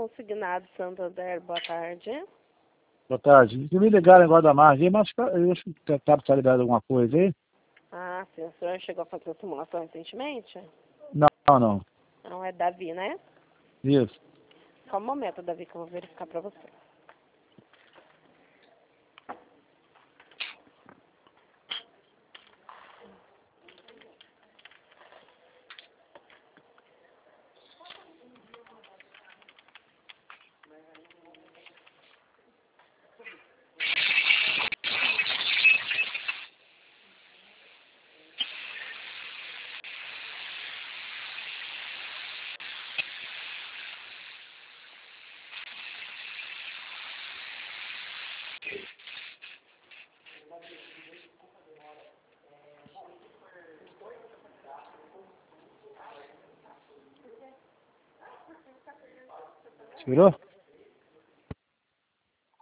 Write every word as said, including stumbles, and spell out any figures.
Consignado Santander, boa tarde. Boa tarde. Eu me ligaram agora da margem, mas eu acho que está tá liberado alguma coisa aí? Ah, sim, o senhor chegou a fazer a simulação recentemente? Não, não. Não, é Davi, né? Isso. Só um momento, Davi, que eu vou verificar pra você. Tirou?